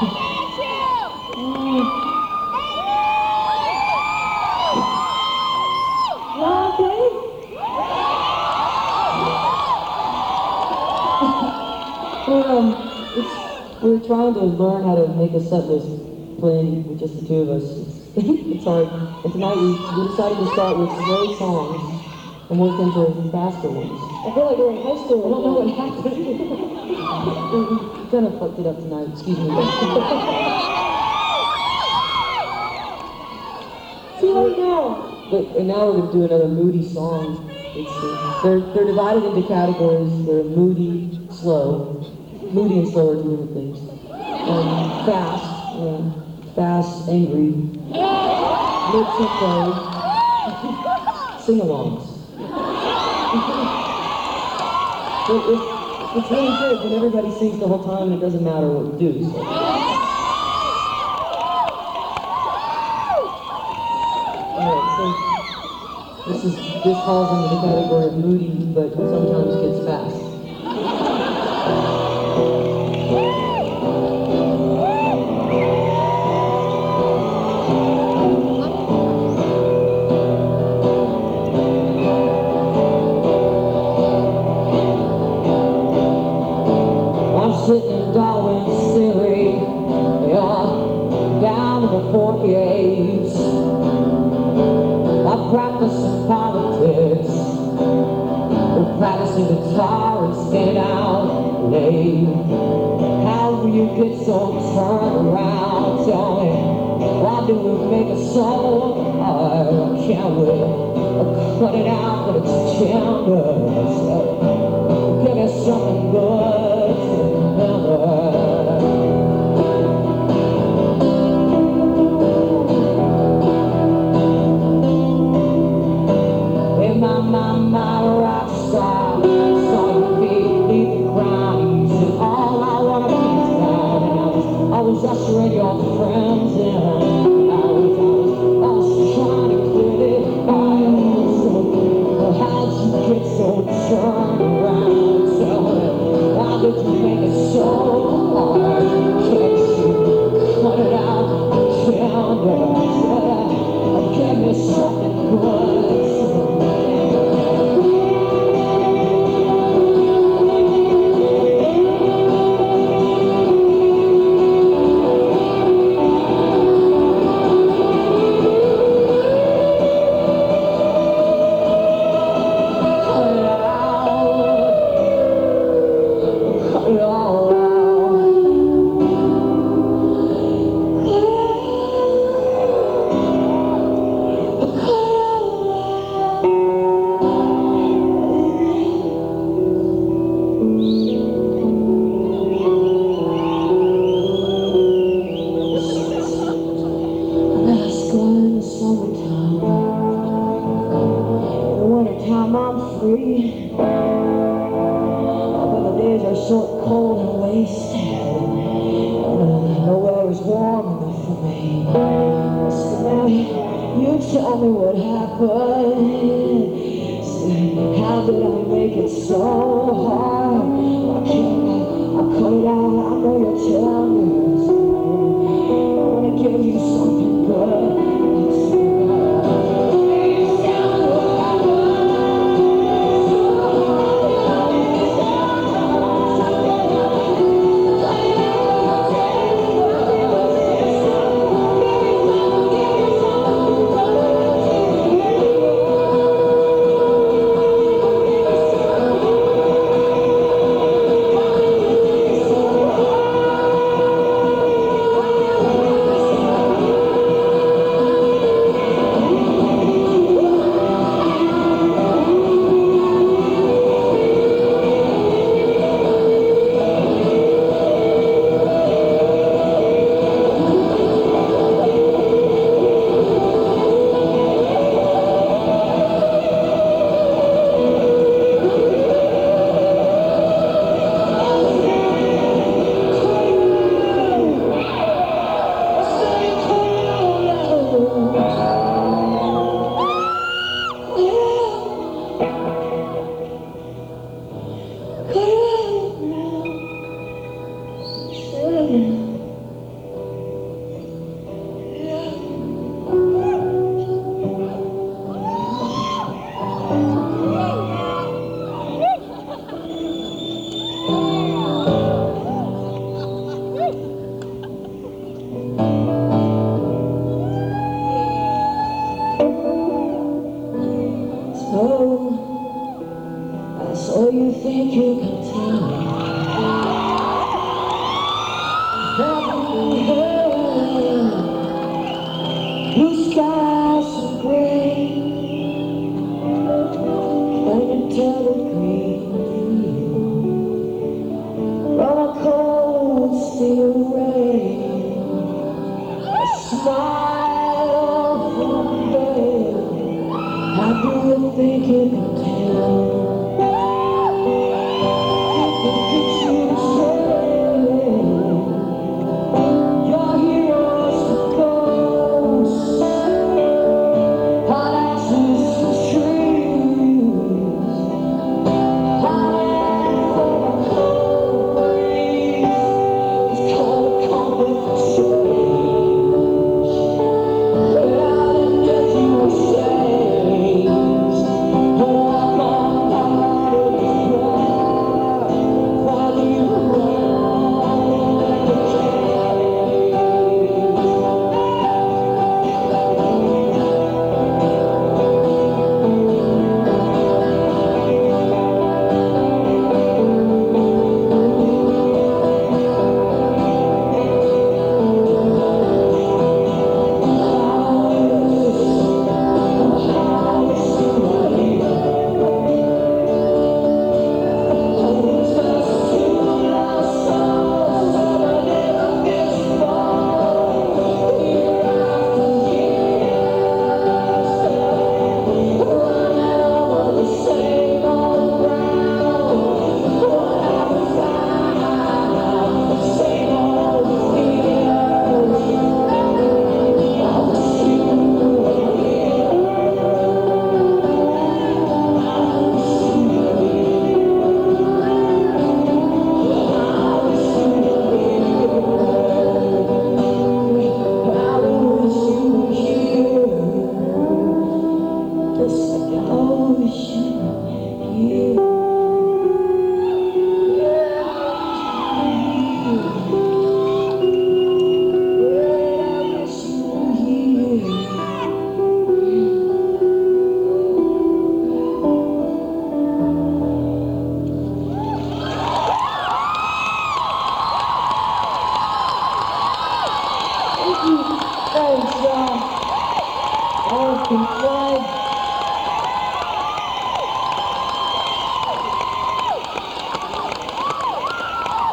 We're trying to learn how to make a set list playing with just the two of us. It's hard. And tonight we decided to start with slow songs and work into faster ones. I feel like we're in high school. I don't know what happened. We kind of fucked it up tonight. Excuse me. See how we go. And now we're going to do another moody song. They're divided into categories. They're moody, slow. Moody and slow are two different things. Fast, angry, mid-tempo, sing-alongs. It's really good when everybody sings the whole time and it doesn't matter what we do. So. Alright, so this falls into the category of moody, but sometimes gets fast. Sitting in Darwin City, down in the 48s. I'm practicing politics, we're practicing guitar and staying out late. How will you get so turned around? Tell me, why do we make it so hard? Can't we cut it out when it's tender? So, give me something good to remember. Hey, my rock star, saw your feet leave the ground. You said all I wanna be is down, and I was ushering your friends in. I was trying to quit it by yourself. Well, how'd you get so turned around? Tell me, why did you make it so hard? Can't you cut it out? Can't give me something good. I'm free, but the days are short, cold, and wasted. Nowhere is warm enough for me. So now you tell me what happened. How did I make it so hard? Why can't I cut it out? I know you're telling me. I want to give you something good. Blue sky